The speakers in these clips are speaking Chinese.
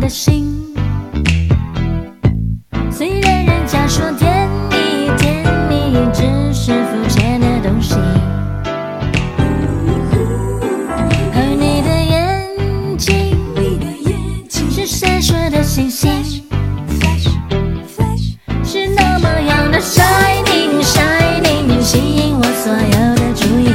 的心，虽然人家说甜蜜甜蜜只是肤浅的东西，而你的眼睛是闪烁的星星，是那么样的 shining shining， 吸引我所有的注意。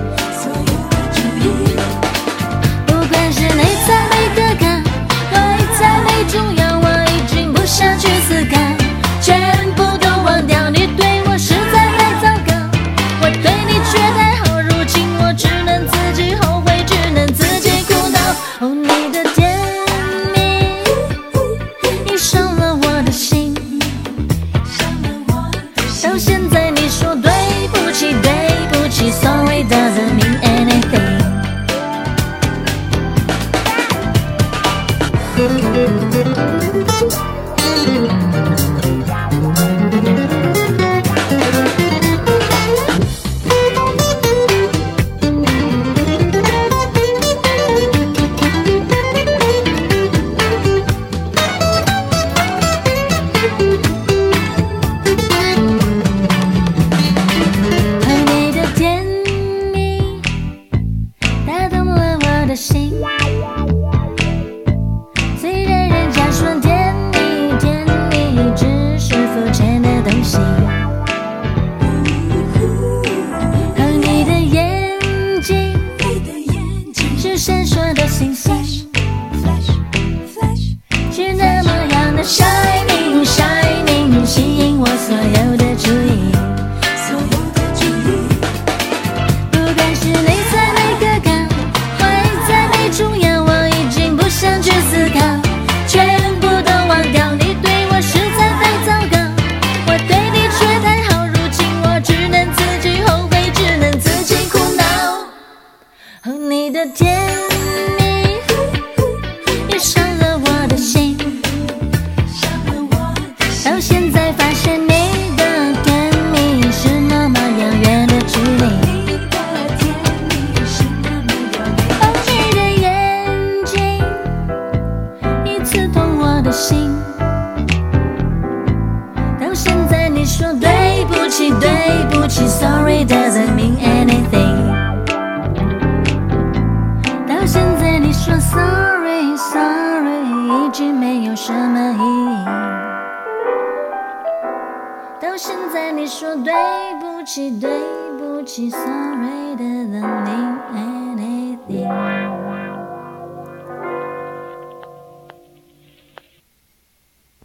不管是内在美的感，外在美重要，我已经不想去思考，全部都忘掉。你对我实在太糟糕，我对你却太好，如今我只能自己后悔，只能自己苦恼。哦，你的甜蜜，你伤了我的心，到现在你说对不起对不起 Sorry doesn't mean anything。 而你的甜蜜打动了我的心，虽然人家说甜蜜甜蜜只是肤浅的东西，而你的眼睛是闪烁的星星，是那么样的 shining shining， 吸引我所有的注意。不管是内在美的感，外在美重要，我已经不想去思考，全部都忘掉。你对我实在太糟糕，我对你却太好，如今我只能自己后悔，只能自己苦恼。哦，你的甜蜜，你伤了我的心，到现在发现你的甜蜜是那么遥远的距离。哦，你的眼睛，你刺痛我的心，到现在你说对不起对不起 Sorry doesn't mean anything， 到现在你说 Sorry Sorry 已经没有什么意义，到现在你说对不起对不起 Sorry doesn't mean